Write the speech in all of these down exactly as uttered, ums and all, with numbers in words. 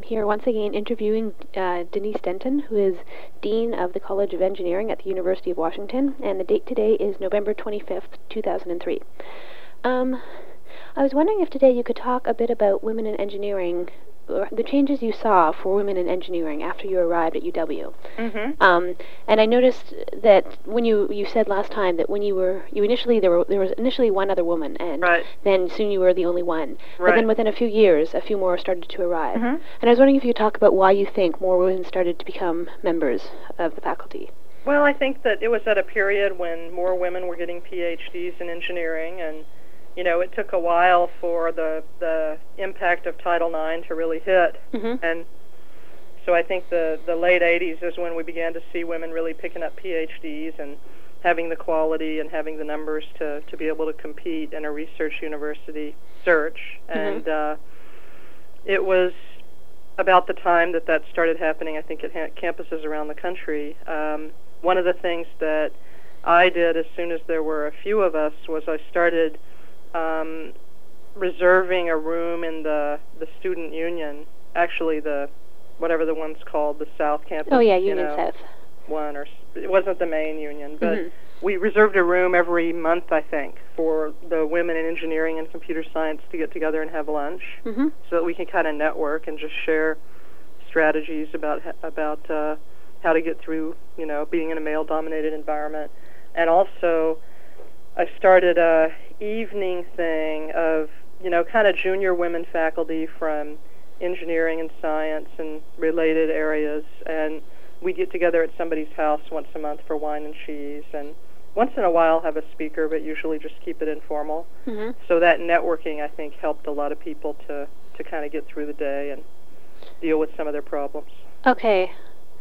here once again interviewing uh, Denise Denton, who is Dean of the College of Engineering at the University of Washington, and the date today is November twenty-fifth, two thousand three. Um, I was wondering if today you could talk a bit about women in engineering, or the changes you saw for women in engineering after you arrived at U W. Mm-hmm. Um, and I noticed that when you, you said last time that when you were you initially there were there was initially one other woman, and right. then soon you were the only one. Right. But then within a few years, a few more started to arrive. Mm-hmm. And I was wondering if you could talk about why you think more women started to become members of the faculty. Well, I think that it was at a period when more women were getting P H Ds in engineering, and you know, it took a while for the the impact of Title nine to really hit. Mm-hmm. And so I think the, the late eighties is when we began to see women really picking up P H Ds and having the quality and having the numbers to, to be able to compete in a research university search. Mm-hmm. And uh, it was about the time that that started happening, I think, at ha- campuses around the country. Um, one of the things that I did as soon as there were a few of us was I started Um, reserving a room in the the student union, actually the whatever the one's called, the South Campus. Oh yeah, you Union know, South. One or it wasn't the main union, but Mm-hmm. we reserved a room every month, I think, for the women in engineering and computer science to get together and have lunch, Mm-hmm. so that we can kind of network and just share strategies about about uh, how to get through, you know, being in a male-dominated environment, and also I started a evening thing of, you know, kind of junior women faculty from engineering and science and related areas, and we'd get together at somebody's house once a month for wine and cheese, and once in a while have a speaker, but usually just keep it informal. Mm-hmm. So that networking, I think, helped a lot of people to, to kind of get through the day and deal with some of their problems. Okay.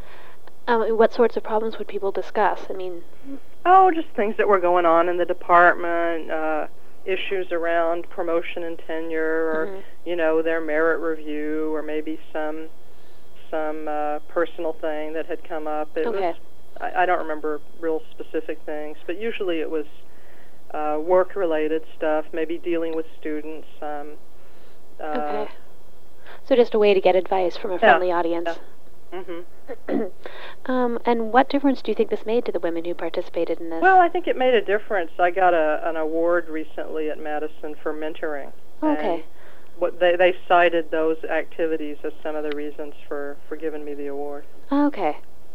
Um, what sorts of problems would people discuss? I mean... Oh, just things that were going on in the department, uh, issues around promotion and tenure, or, mm-hmm. you know, their merit review, or maybe some some uh, personal thing that had come up. It okay. was, I, I don't remember real specific things, but usually it was uh, work-related stuff, maybe dealing with students. Um, uh, okay. So just a way to get advice from a friendly yeah, audience. Yeah. Mm-hmm. um, and what difference do you think this made to the women who participated in this? Well, I think it made a difference. I got a, an award recently at Madison for mentoring. Okay. And what they, they cited those activities as some of the reasons for, for giving me the award. Okay.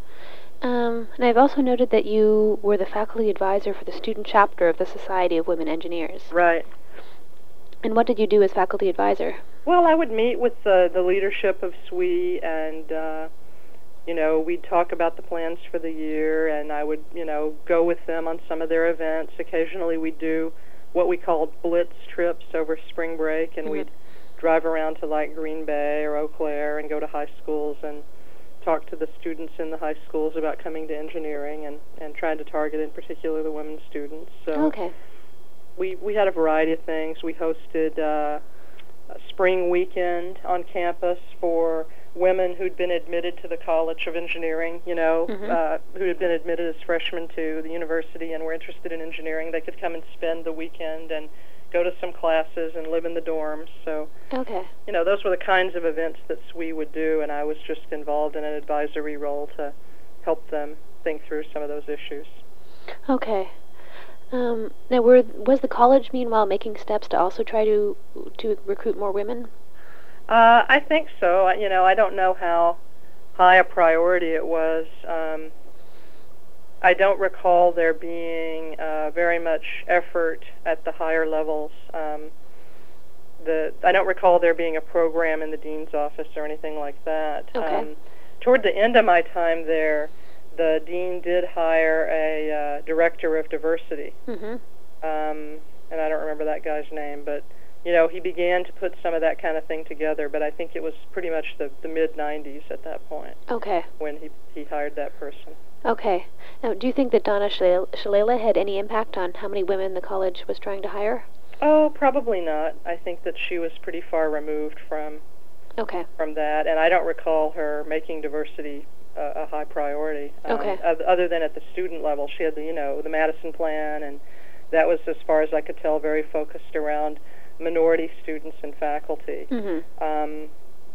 Um, and I've also noted that you were the faculty advisor for the student chapter of the Society of Women Engineers. Right. And what did you do as faculty advisor? Well, I would meet with the, the leadership of S W E, and uh, you know, we'd talk about the plans for the year, and I would, you know, go with them on some of their events. Occasionally we'd do what we called blitz trips over spring break, and mm-hmm. we'd drive around to like Green Bay or Eau Claire and go to high schools and talk to the students in the high schools about coming to engineering, and, and trying to target in particular the women students. So okay. we, we had a variety of things. We hosted uh, a spring weekend on campus for women who'd been admitted to the College of Engineering, you know, mm-hmm. uh, who had been admitted as freshmen to the university and were interested in engineering. They could come and spend the weekend and go to some classes and live in the dorms. So, okay. you know, those were the kinds of events that S W E would do, and I was just involved in an advisory role to help them think through some of those issues. Okay. Um, now, were, was the college, meanwhile, making steps to also try to to recruit more women? Uh, I think so. You know, I don't know how high a priority it was. Um, I don't recall there being uh, very much effort at the higher levels. Um, the I don't recall there being a program in the dean's office or anything like that. Okay. Um, toward the end of my time there, the dean did hire a uh, director of diversity, mm-hmm. um, and I don't remember that guy's name, but you know, he began to put some of that kind of thing together, but I think it was pretty much the, the mid nineties at that point. Okay. When he, he hired that person. Okay. Now, do you think that Donna Shalala had any impact on how many women the college was trying to hire? Oh, probably not. I think that she was pretty far removed from okay. from that, and I don't recall her making diversity uh, a high priority. Okay. Um, other than at the student level, she had the, you know, the Madison Plan, and that was, as far as I could tell, very focused around minority students and faculty. Mm-hmm. Um,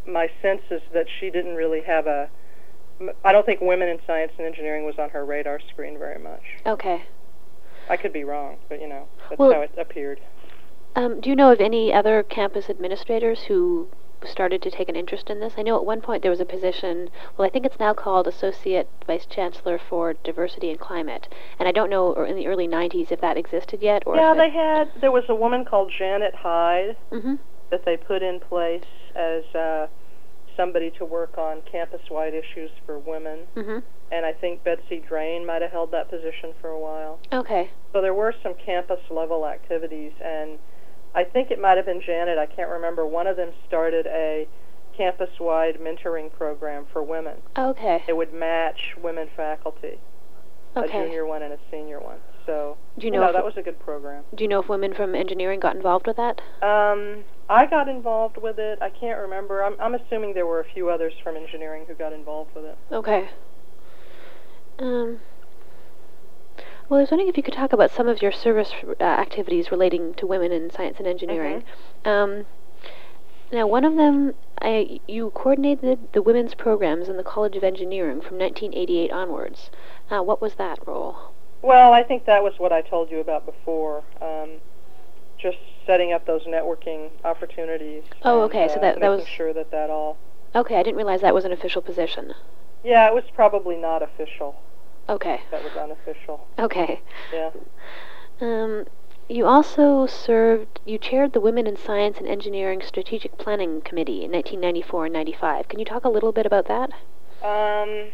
my sense is that she didn't really have a, I don't think women in science and engineering was on her radar screen very much. Okay. I could be wrong, but, you know, that's well, how it appeared. Um, do you know of any other campus administrators who started to take an interest in this? I know at one point there was a position, well, I think it's now called Associate Vice Chancellor for Diversity and Climate, and I don't know or in the early nineties if that existed yet. Or yeah, if they it had, there was a woman called Janet Hyde mm-hmm. that they put in place as uh, somebody to work on campus-wide issues for women, mm-hmm. and I think Betsy Drain might have held that position for a while. Okay. So there were some campus-level activities, and I think it might have been Janet, I can't remember, one of them started a campus-wide mentoring program for women. Okay. It would match women faculty, okay. a junior one and a senior one. So, do you know, you know if that was a good program. Do you know if women from engineering got involved with that? Um, I got involved with it. I can't remember. I'm, I'm assuming there were a few others from engineering who got involved with it. Okay. Um... Well, I was wondering if you could talk about some of your service uh, activities relating to women in science and engineering. Mm-hmm. Um, now, one of them, I, you coordinated the women's programs in the College of Engineering from nineteen eighty-eight onwards. Uh, what was that role? Well, I think that was what I told you about before, um, just setting up those networking opportunities. Oh, and, okay, so uh, that, that was... making sure that that all... Okay, I didn't realize that was an official position. Yeah, it was probably not official. Okay. That was unofficial. Okay. Yeah. Um, you also served, you chaired the Women in Science and Engineering Strategic Planning Committee in nineteen ninety-four and ninety-five. Can you talk a little bit about that? Um,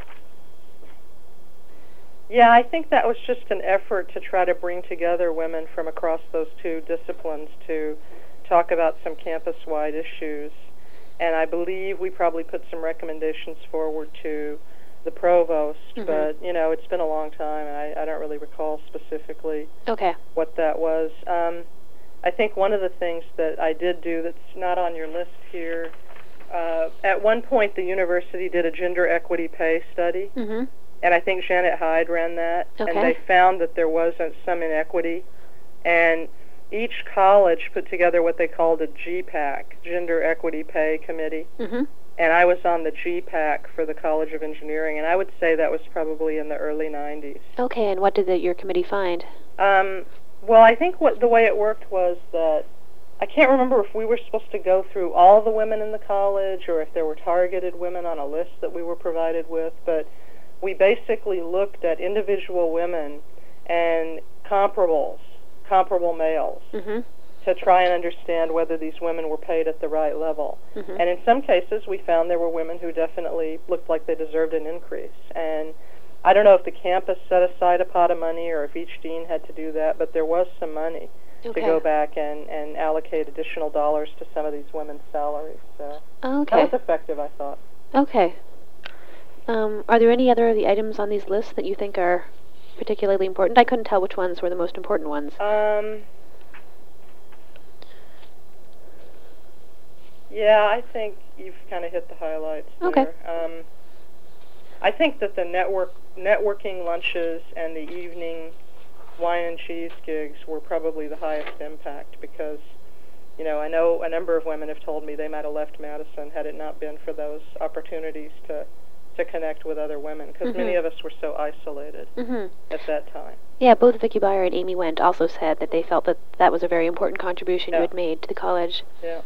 yeah, I think that was just an effort to try to bring together women from across those two disciplines to talk about some campus-wide issues. And I believe we probably put some recommendations forward to the provost, mm-hmm. but, you know, it's been a long time, and I, I don't really recall specifically okay. what that was. Um, I think one of the things that I did do that's not on your list here, uh, at one point the university did a gender equity pay study, mm-hmm. and I think Janet Hyde ran that, okay. and they found that there was some inequity, and each college put together what they called a G PAC, Gender Equity Pay Committee, mm-hmm. and I was on the G PAC for the College of Engineering, and I would say that was probably in the early nineties. Okay, and what did the, your committee find? Um, well, I think what the way it worked was that I can't remember if we were supposed to go through all the women in the college or if there were targeted women on a list that we were provided with, but we basically looked at individual women and comparables, comparable males, mm-hmm. to try and understand whether these women were paid at the right level. Mm-hmm. And in some cases, we found there were women who definitely looked like they deserved an increase. And I don't know if the campus set aside a pot of money or if each dean had to do that, but there was some money okay. to go back and, and allocate additional dollars to some of these women's salaries. So okay. that was effective, I thought. Okay. Um, are there any other of the items on these lists that you think are particularly important? I couldn't tell which ones were the most important ones. Um... Yeah, I think you've kind of hit the highlights there. Okay. Um, I think that the network networking lunches and the evening wine and cheese gigs were probably the highest impact because, you know, I know a number of women have told me they might have left Madison had it not been for those opportunities to to connect with other women because mm-hmm. many of us were so isolated mm-hmm. at that time. Yeah, both Vicki Beyer and Amy Wendt also said that they felt that that was a very important contribution yeah. you had made to the college. Yeah.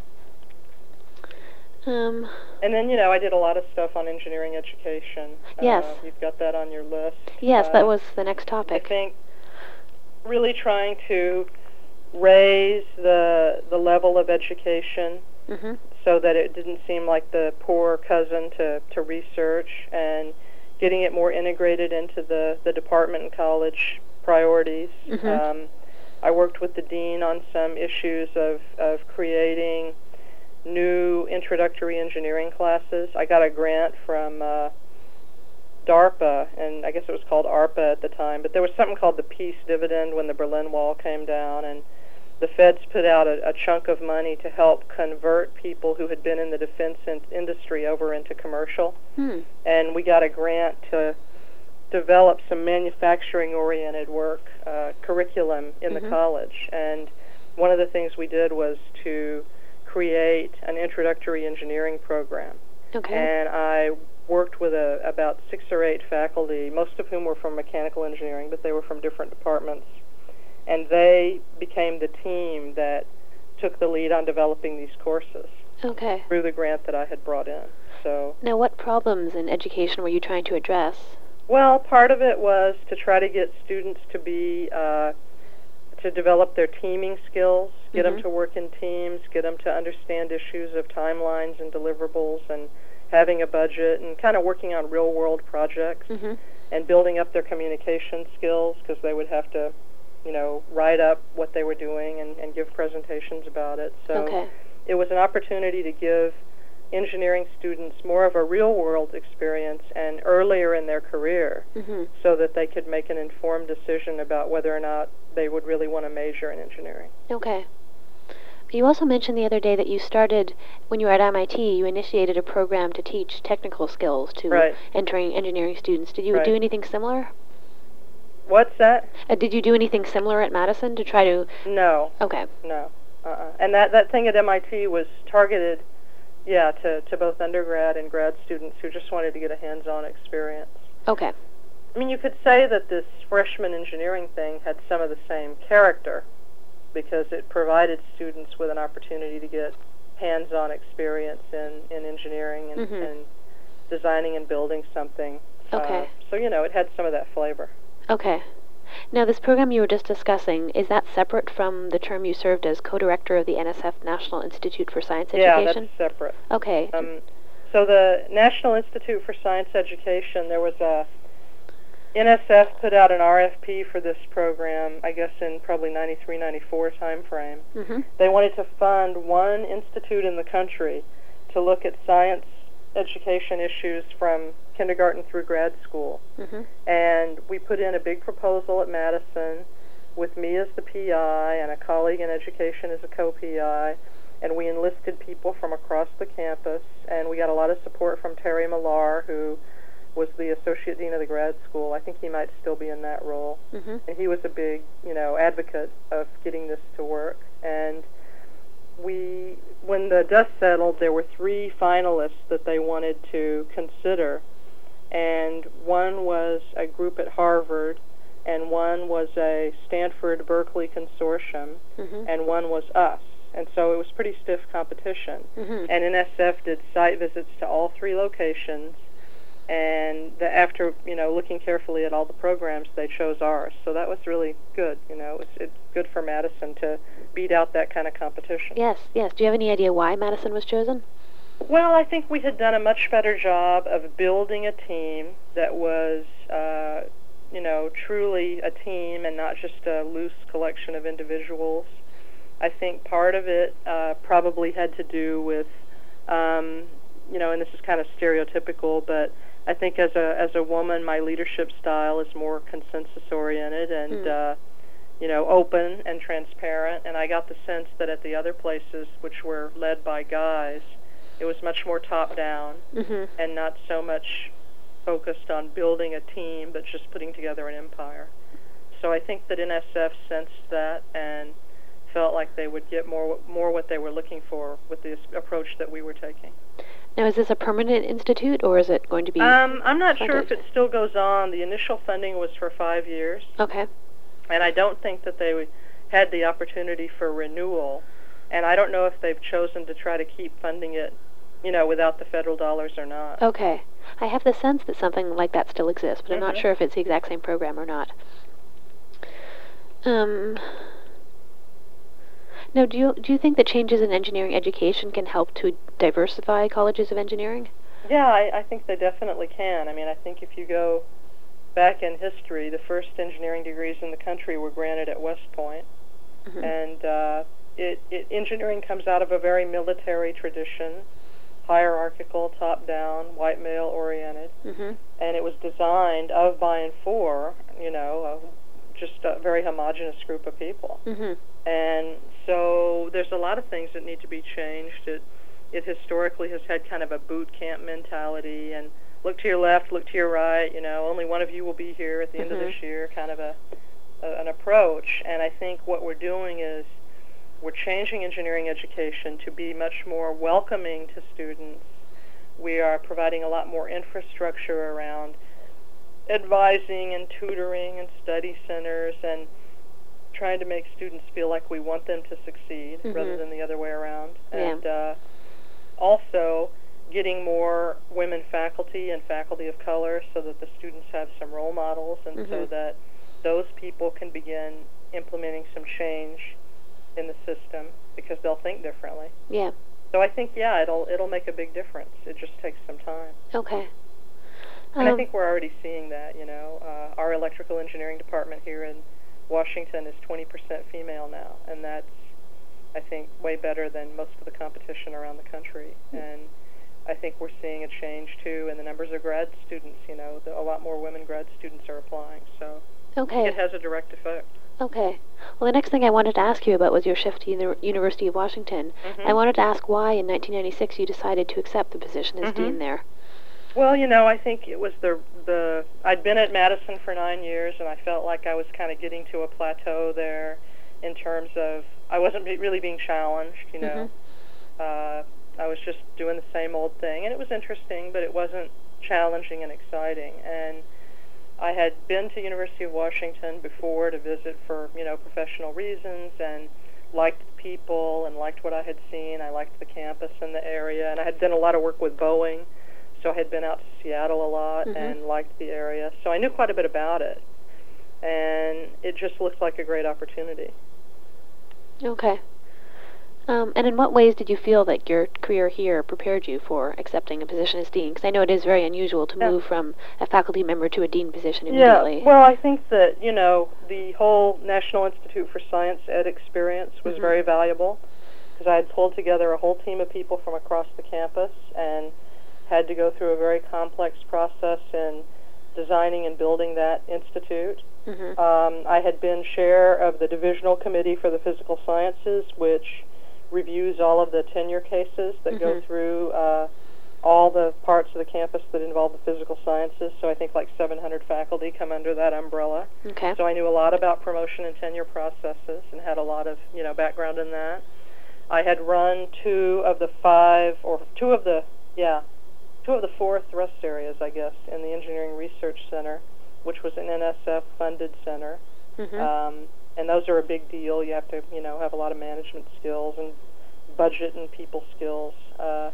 Um, and then, you know, I did a lot of stuff on engineering education. Yes. Uh, you've got that on your list. Yes, uh, that was the next topic. I think really trying to raise the the level of education mm-hmm. so that it didn't seem like the poor cousin to, to research and getting it more integrated into the, the department and college priorities. Mm-hmm. Um, I worked with the dean on some issues of, of creating new introductory engineering classes. I got a grant from uh, DARPA, and I guess it was called ARPA at the time, but there was something called the Peace Dividend when the Berlin Wall came down, and the feds put out a, a chunk of money to help convert people who had been in the defense in- industry over into commercial. Hmm. And we got a grant to develop some manufacturing-oriented work, uh, curriculum in mm-hmm. the college. And one of the things we did was to create an introductory engineering program. Okay. And I worked with a, about six or eight faculty, most of whom were from mechanical engineering, but they were from different departments. And they became the team that took the lead on developing these courses. Okay. Through the grant that I had brought in. So now, what problems in education were you trying to address? Well, part of it was to try to get students to be uh, to develop their teaming skills, get mm-hmm. them to work in teams, get them to understand issues of timelines and deliverables, and having a budget, and kind of working on real-world projects, mm-hmm. and building up their communication skills, because they would have to, you know, write up what they were doing and, and give presentations about it. So okay. It was an opportunity to give engineering students more of a real-world experience and earlier in their career, mm-hmm. so that they could make an informed decision about whether or not they would really want to major in engineering. Okay. You also mentioned the other day that you started, when you were at M I T, you initiated a program to teach technical skills to right. entering engineering students. Did you right. do anything similar? What's that? Uh, did you do anything similar at Madison to try to... No. Okay. No. Uh-uh. And that, that thing at M I T was targeted, yeah, to, to both undergrad and grad students who just wanted to get a hands-on experience. Okay. I mean, you could say that this freshman engineering thing had some of the same character, because it provided students with an opportunity to get hands-on experience in, in engineering and, mm-hmm. and designing and building something. Okay. Uh, so, you know, it had some of that flavor. Okay. Now, this program you were just discussing, is that separate from the term you served as co-director of the N S F National Institute for Science yeah, Education? Yeah, that's separate. Okay. Um, so the National Institute for Science Education, there was a... N S F put out an R F P for this program, I guess in probably ninety-three, ninety-four time frame. Mm-hmm. They wanted to fund one institute in the country to look at science education issues from kindergarten through grad school. Mm-hmm. And we put in a big proposal at Madison with me as the P I and a colleague in education as a co-P I, and we enlisted people from across the campus, and we got a lot of support from Terry Millar, who was the associate dean of the grad school. I think he might still be in that role. Mm-hmm. And he was a big, you know, advocate of getting this to work. And we, when the dust settled, there were three finalists that they wanted to consider. And one was a group at Harvard, and one was a Stanford-Berkeley consortium, mm-hmm. and one was us. And so it was pretty stiff competition. Mm-hmm. And N S F did site visits to all three locations. And the, after, you know, looking carefully at all the programs, they chose ours. So that was really good, you know. It's, it's good for Madison to beat out that kind of competition. Yes, yes. Do you have any idea why Madison was chosen? Well, I think we had done a much better job of building a team that was, uh, you know, truly a team and not just a loose collection of individuals. I think part of it uh, probably had to do with, um, you know, and this is kind of stereotypical, but I think as a as a woman, my leadership style is more consensus-oriented and, mm. uh, you know, open and transparent. And I got the sense that at the other places, which were led by guys, it was much more top-down mm-hmm. and not so much focused on building a team, but just putting together an empire. So I think that N S F sensed that and felt like they would get more more what they were looking for with the approach that we were taking. Now, is this a permanent institute, or is it going to be Um, I'm not funded? sure if it still goes on. The initial funding was for five years. Okay. And I don't think that they had the opportunity for renewal. And I don't know if they've chosen to try to keep funding it, you know, without the federal dollars or not. Okay. I have the sense that something like that still exists, but mm-hmm. I'm not sure if it's the exact same program or not. Um... Now, do you do you think that changes in engineering education can help to diversify colleges of engineering? Yeah, I, I think they definitely can. I mean, I think if you go back in history, the first engineering degrees in the country were granted at West Point, mm-hmm. and uh, it, it engineering comes out of a very military tradition, hierarchical, top-down, white male-oriented, mm-hmm. and it was designed of, by, and for, you know, uh, just a very homogeneous group of people. Mm-hmm. And so there's a lot of things that need to be changed. It, it historically has had kind of a boot camp mentality, and look to your left, look to your right, you know, only one of you will be here at the mm-hmm. end of this year, kind of a, a an approach. And I think what we're doing is we're changing engineering education to be much more welcoming to students. We are providing a lot more infrastructure around advising and tutoring and study centers and trying to make students feel like we want them to succeed mm-hmm. rather than the other way around. Yeah. And uh, also getting more women faculty and faculty of color so that the students have some role models and mm-hmm. so that those people can begin implementing some change in the system because they'll think differently. Yeah. So I think, yeah, it'll it'll make a big difference. It just takes some time. Okay. And um, I think we're already seeing that, you know. Uh, our electrical engineering department here in Washington is twenty percent female now, and that's, I think, way better than most of the competition around the country. And I think we're seeing a change, too, in the numbers of grad students, you know. The, a lot more women grad students are applying, so okay. it has a direct effect. Okay. Well, the next thing I wanted to ask you about was your shift to the University of Washington. Mm-hmm. I wanted to ask why in nineteen ninety-six you decided to accept the position as mm-hmm. dean there. Well, you know, I think it was the the I'd been at Madison for nine years, and I felt like I was kind of getting to a plateau there in terms of I wasn't be really being challenged, you know. Mm-hmm. Uh, I was just doing the same old thing, and it was interesting, but it wasn't challenging and exciting. And I had been to University of Washington before to visit for, you know, professional reasons, and liked the people and liked what I had seen. I liked the campus and the area, and I had done a lot of work with Boeing, so I had been out to Seattle a lot mm-hmm. and liked the area. So I knew quite a bit about it, and it just looked like a great opportunity. Okay. Um, and in what ways did you feel that your career here prepared you for accepting a position as dean? Because I know it is very unusual to yeah. move from a faculty member to a dean position immediately. Yeah, well, I think that, you know, the whole National Institute for Science Ed experience was mm-hmm. very valuable because I had pulled together a whole team of people from across the campus and had to go through a very complex process in designing and building that institute. Mm-hmm. Um, I had been chair of the divisional committee for the physical sciences, which reviews all of the tenure cases that mm-hmm. go through uh, all the parts of the campus that involve the physical sciences. So I think like seven hundred faculty come under that umbrella. Okay. So I knew a lot about promotion and tenure processes and had a lot of, you know, background in that. I had run two of the five, or two of the, yeah, two of the four thrust areas, I guess, in the Engineering Research Center, which was an N S F-funded center. Mm-hmm. Um, and those are a big deal. You have to, you know, have a lot of management skills and budget and people skills. Uh,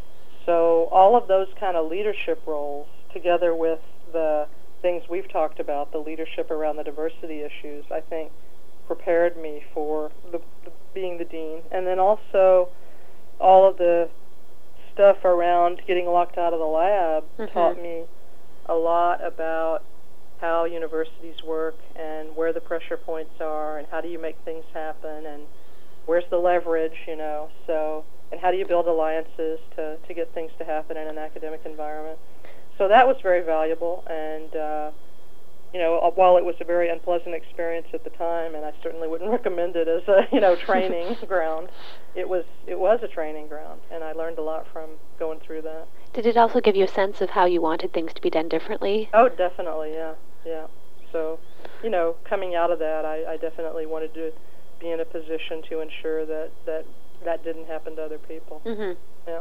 so all of those kind of leadership roles, together with the things we've talked about, the leadership around the diversity issues, I think prepared me for the, the, being the dean. And then also all of the stuff around getting locked out of the lab mm-hmm. taught me a lot about how universities work and where the pressure points are and how do you make things happen and where's the leverage, you know, so, and how do you build alliances to, to get things to happen in an academic environment. So that was very valuable, and, uh, you know, while it was a very unpleasant experience at the time, and I certainly wouldn't recommend it as a, you know, training ground, it was it was a training ground, and I learned a lot from going through that. Did it also give you a sense of how you wanted things to be done differently? Oh, definitely, yeah, yeah. So, you know, coming out of that, I, I definitely wanted to be in a position to ensure that that, that didn't happen to other people. Mm-hmm. Yeah.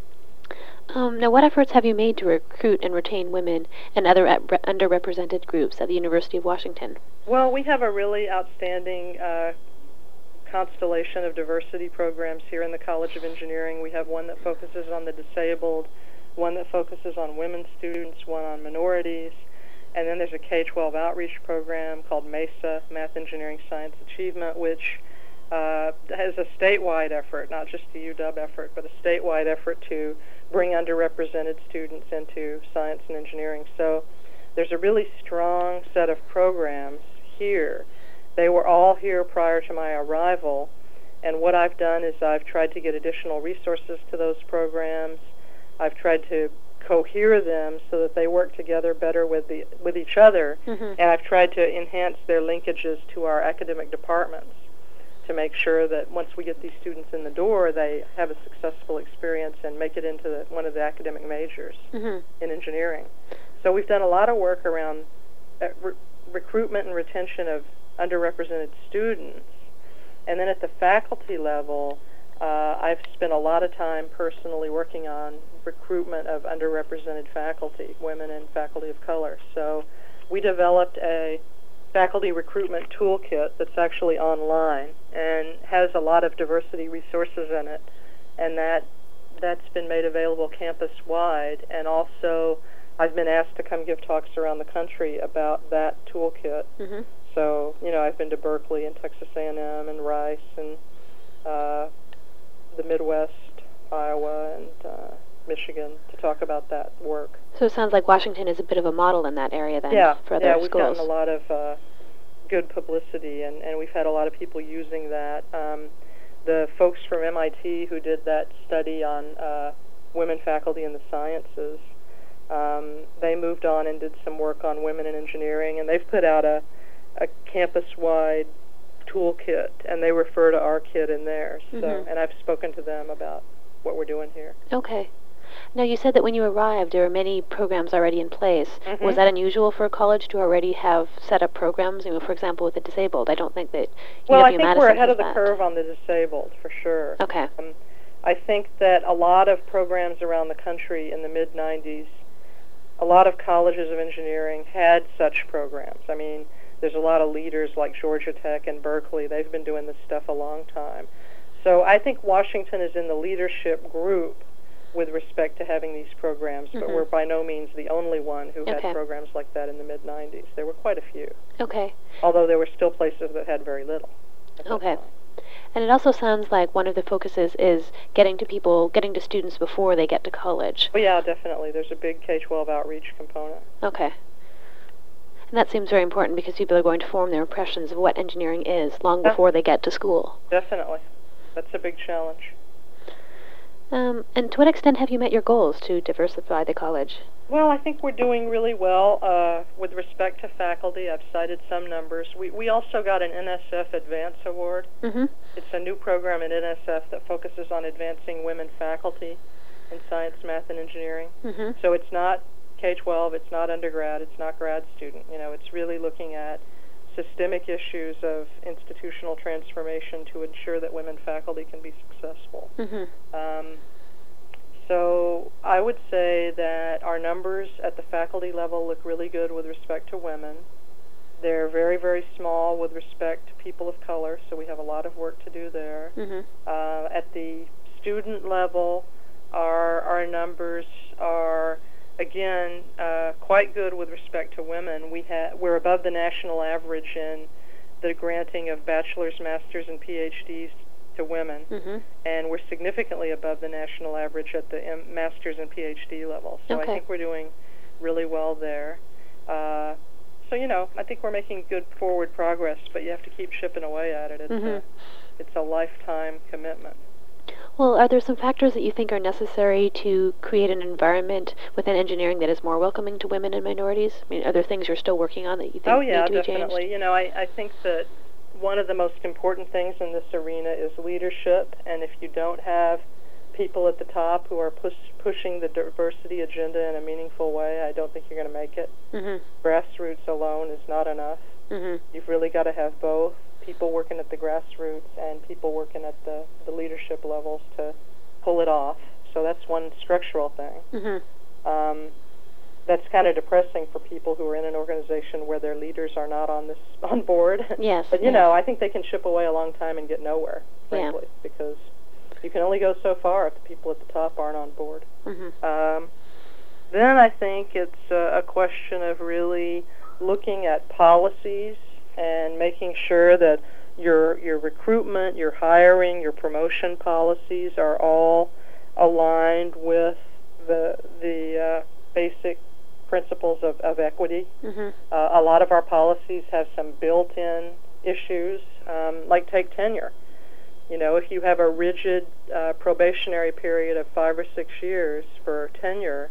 Um, now, what efforts have you made to recruit and retain women and other uh, re- underrepresented groups at the University of Washington? Well, we have a really outstanding uh, constellation of diversity programs here in the College of Engineering. We have one that focuses on the disabled, one that focuses on women students, one on minorities, and then there's a K twelve outreach program called MESA, Math, Engineering, Science Achievement, which uh, has a statewide effort, not just a U W effort, but a statewide effort to bring underrepresented students into science and engineering. So there's a really strong set of programs here. They were all here prior to my arrival, and what I've done is I've tried to get additional resources to those programs. I've tried to cohere them so that they work together better with the with each other, mm-hmm. and I've tried to enhance their linkages to our academic departments to make sure that once we get these students in the door, they have a successful experience and make it into the, one of the academic majors mm-hmm. in engineering. So we've done a lot of work around uh, re- recruitment and retention of underrepresented students, And then at the faculty level, uh, I've spent a lot of time personally working on recruitment of underrepresented faculty, women and faculty of color. So we developed a faculty recruitment toolkit that's actually online and has a lot of diversity resources in it, and that that's been made available campus-wide. And also I've been asked to come give talks around the country about that toolkit. Mm-hmm. So, you know, I've been to Berkeley and Texas A and M and Rice and uh, the Midwest, Iowa, and uh, Michigan to talk about that work. So it sounds like Washington is a bit of a model in that area then yeah, for other yeah, we've schools. gotten a lot of uh, good publicity, and, and we've had a lot of people using that. Um, the folks from M I T who did that study on uh, women faculty in the sciences, um, they moved on and did some work on women in engineering, and they've put out a, a campus-wide toolkit, and they refer to our kit in there. So, mm-hmm. and I've spoken to them about what we're doing here. Okay. Now, you said that when you arrived, there were many programs already in place. Mm-hmm. Was that unusual for a college to already have set up programs? You know, for example, with the disabled, I don't think that Well, I U W think Madison we're ahead has of the that. curve on the disabled, for sure. Okay. Um, I think that a lot of programs around the country in the mid nineties, a lot of colleges of engineering had such programs. I mean, there's a lot of leaders like Georgia Tech and Berkeley. They've been doing this stuff a long time. So I think Washington is in the leadership group with respect to having these programs, but mm-hmm. we're by no means the only one who okay. had programs like that in the mid nineties. There were quite a few. Okay. Although there were still places that had very little. Okay. And it also sounds like one of the focuses is getting to people, getting to students before they get to college. Oh, yeah, definitely. There's a big K twelve outreach component. Okay. And that seems very important because people are going to form their impressions of what engineering is long yeah. before they get to school. Definitely. That's a big challenge. Um, and to what extent have you met your goals to diversify the college? Well, I think we're doing really well uh, with respect to faculty. I've cited some numbers. We we also got an N S F Advance Award. Mm-hmm. It's a new program at N S F that focuses on advancing women faculty in science, math, and engineering. Mm-hmm. So it's not K twelve, it's not undergrad, it's not grad student. You know, it's really looking at systemic issues of institutional transformation to ensure that women faculty can be successful. Mm-hmm. Um, so I would say that our numbers at the faculty level look really good with respect to women. They're very, very small with respect to people of color, so we have a lot of work to do there. Mm-hmm. Uh, at the student level, our our numbers are again uh, quite good with respect to women. We ha- we're above the national average in the granting of bachelor's, master's, and P H Ds to women, mm-hmm. and we're significantly above the national average at the M- master's and P H D level. So okay. I think we're doing really well there. Uh, so you know, I think we're making good forward progress, but you have to keep chipping away at it. It's mm-hmm. a, it's a lifetime commitment. Well, are there some factors that you think are necessary to create an environment within engineering that is more welcoming to women and minorities? I mean, are there things you're still working on that you think oh, yeah, need to be definitely. changed? You know, I, I think that one of the most important things in this arena is leadership, and if you don't have people at the top who are push, pushing the diversity agenda in a meaningful way, I don't think you're going to make it. Mm-hmm. Grassroots alone is not enough. Mm-hmm. You've really got to have both. People working at the grassroots and people working at the, the leadership levels to pull it off. So that's one structural thing. Mm-hmm. Um, that's kind of depressing for people who are in an organization where their leaders are not on this on board. Yes. But, you yes. know, I think they can chip away a long time and get nowhere, frankly, yeah. because you can only go so far if the people at the top aren't on board. Mm-hmm. Um, then I think it's uh, a question of really looking at policies and making sure that your your recruitment, your hiring, your promotion policies are all aligned with the the uh, basic principles of, of equity. Mm-hmm. Uh, a lot of our policies have some built-in issues, um, like take tenure. You know, if you have a rigid uh, probationary period of five or six years for tenure,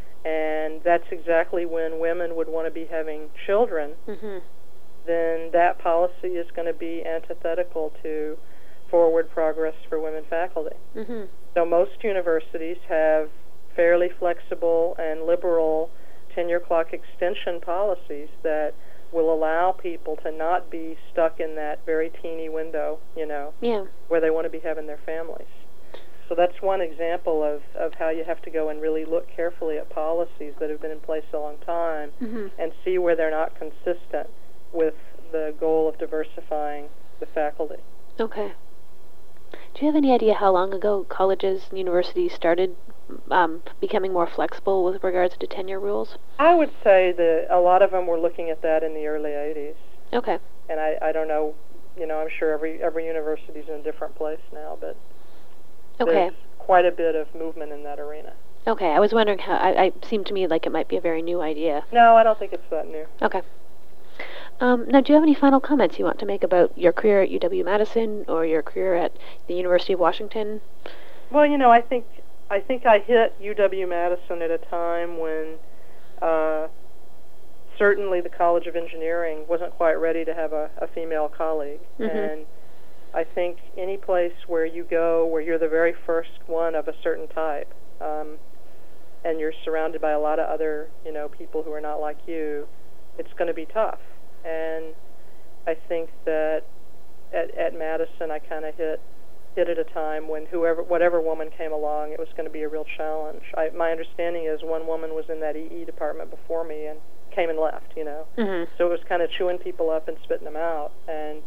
and that's exactly when women would want to be having children, mm-hmm. then that policy is going to be antithetical to forward progress for women faculty. Mm-hmm. So most universities have fairly flexible and liberal tenure clock extension policies that will allow people to not be stuck in that very teeny window, you know, yeah. where they want to be having their families. So that's one example of, of how you have to go and really look carefully at policies that have been in place a long time Mm-hmm. and see where they're not consistent with the goal of diversifying the faculty. Okay. Do you have any idea how long ago colleges and universities started um, becoming more flexible with regards to tenure rules? I would say that a lot of them were looking at that in the early eighties. Okay. And I, I don't know, you know, I'm sure every every university is in a different place now, but Okay. there's quite a bit of movement in that arena. Okay. I was wondering how. I, I seemed to me like it might be a very new idea. No, I don't think it's that new. Okay. Um, now, do you have any final comments you want to make about your career at U W-Madison or your career at the University of Washington? Well, you know, I think I think I hit U W-Madison at a time when uh, certainly the College of Engineering wasn't quite ready to have a, a female colleague. Mm-hmm. And I think any place where you go where you're the very first one of a certain type, um, and you're surrounded by a lot of other, you know, people who are not like you, it's going to be tough. And I think that at, at Madison, I kind of hit hit at a time when whoever, whatever woman came along, it was going to be a real challenge. I, my understanding is one woman was in that E E department before me and came and left, you know. Mm-hmm. So it was kind of chewing people up and spitting them out. And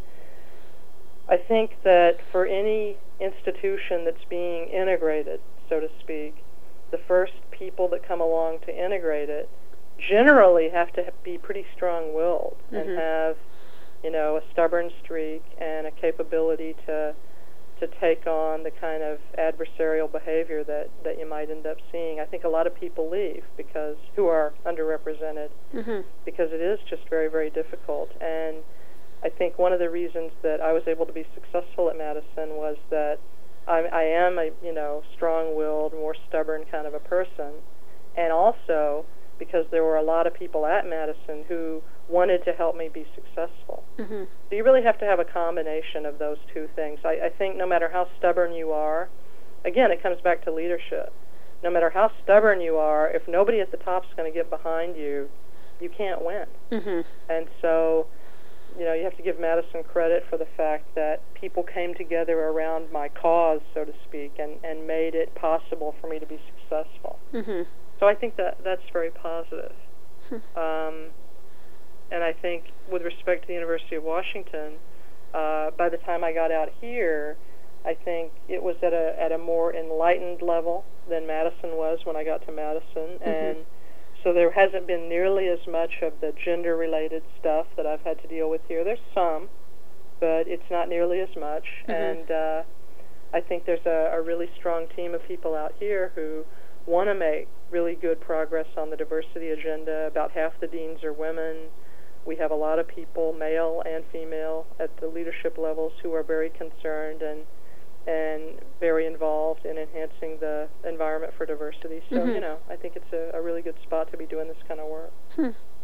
I think that for any institution that's being integrated, so to speak, the first people that come along to integrate it generally have to be pretty strong-willed mm-hmm. and have, you know, a stubborn streak and a capability to to take on the kind of adversarial behavior that, that you might end up seeing. I think a lot of people leave because who are underrepresented mm-hmm. because it is just very, very difficult. And I think one of the reasons that I was able to be successful at Madison was that I, I am a, you know, strong-willed, more stubborn kind of a person, and also because there were a lot of people at Madison who wanted to help me be successful. Mm-hmm. So you really have to have a combination of those two things. I, I think no matter how stubborn you are, again, it comes back to leadership. No matter how stubborn you are, if nobody at the top is going to get behind you, you can't win. Mm-hmm. And so, you know, you have to give Madison credit for the fact that people came together around my cause, so to speak, and, and made it possible for me to be successful. Mm-hmm. So I think that that's very positive. Hmm. Um, and I think with respect to the University of Washington, uh, by the time I got out here, I think it was at a at a more enlightened level than Madison was when I got to Madison. Mm-hmm. And so there hasn't been nearly as much of the gender-related stuff that I've had to deal with here. There's some, but it's not nearly as much. Mm-hmm. And uh, I think there's a, a really strong team of people out here who want to make really good progress on the diversity agenda. About half the deans are women. We have a lot of people, male and female, at the leadership levels who are very concerned and and very involved in enhancing the environment for diversity. So, mm-hmm. you know, I think it's a, a really good spot to be doing this kind of work. Hmm.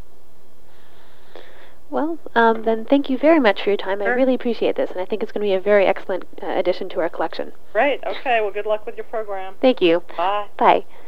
Well, um, then thank you very much for your time. Sure. I really appreciate this, and I think it's going to be a very excellent uh, addition to our collection. Great. Okay. Well, good luck with your program. Thank you. Bye. Bye.